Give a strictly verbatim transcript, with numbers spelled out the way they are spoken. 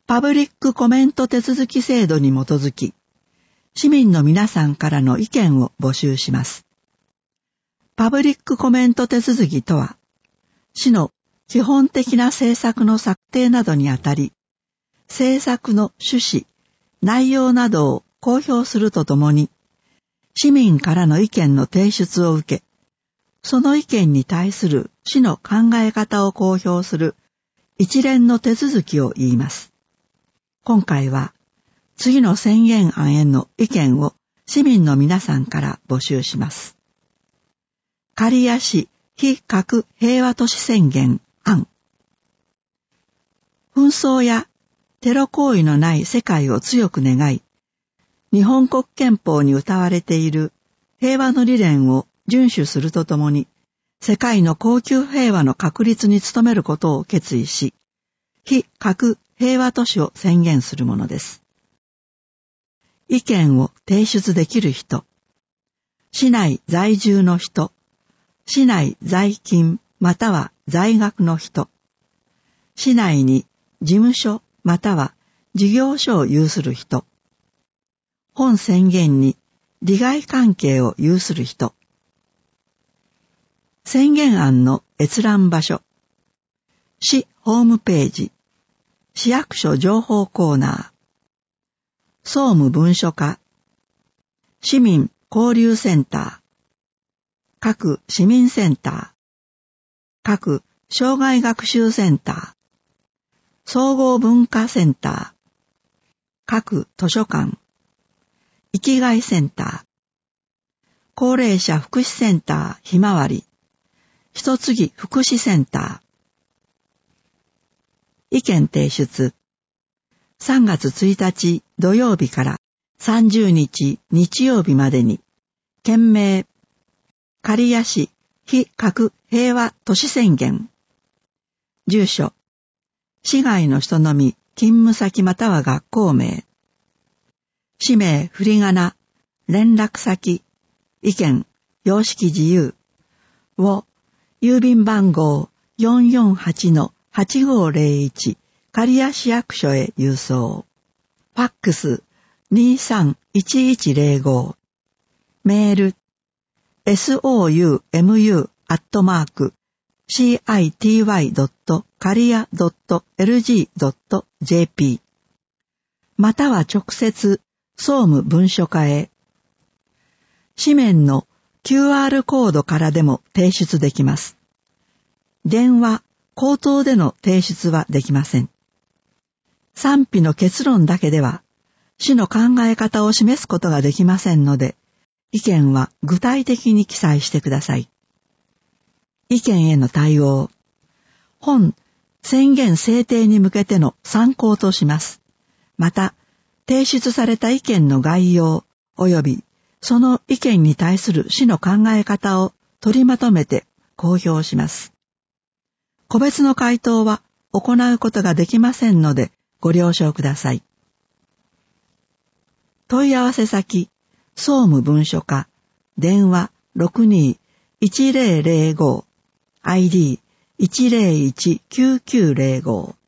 パブリックコメント手続き制度に基づき、市民の皆さんからの意見を募集します。パブリックコメント手続きとは、市の基本的な政策の策定などにあたり、政策の趣旨、内容などを公表するとともに、市民からの意見の提出を受け、その意見に対する市の考え方を公表する一連の手続きを言います。今回は、次の宣言案への意見を市民の皆さんから募集します。刈谷市非核平和都市宣言案。紛争やテロ行為のない世界を強く願い、日本国憲法に謳われている平和の理念を遵守するとともに、世界の恒久平和の確立に努めることを決意し、非核平和都市を宣言するものです。意見を提出できる人、市内在住の人、市内在勤または在学の人、市内に事務所または事業所を有する人、本宣言に利害関係を有する人、宣言案の閲覧場所、市ホームページ、市役所情報コーナー、総務文書課、市民交流センター、各市民センター、各障害学習センター、総合文化センター、各図書館、生きがいセンター、高齢者福祉センターひまわり、ひとつぎ福祉センター。意見提出。さんがつついたち土曜日からさんじゅうにち日曜日までに、件名、刈谷市非核平和都市宣言。住所、市外の人のみ勤務先または学校名。氏名、振り仮名、連絡先、意見、様式自由を郵便番号 よんよんはちのはちごーぜろいち 刈谷市役所へ郵送。ファックス にさんいちいちぜろご。メール soum アットマーク city ドット 刈谷 ドット エルジー ドット ジェーピー または直接総務文書課へ。紙面の キューアール コードからでも提出できます。電話、口頭での提出はできません。賛否の結論だけでは、市の考え方を示すことができませんので、意見は具体的に記載してください。意見への対応。本宣言制定に向けての参考とします。また、提出された意見の概要及びその意見に対する市の考え方を取りまとめて公表します。個別の回答は行うことができませんのでご了承ください。問い合わせ先、総務文書課、電話 ろくにーいちぜろぜろご、アイディーいちぜろいちきゅうきゅうぜろご。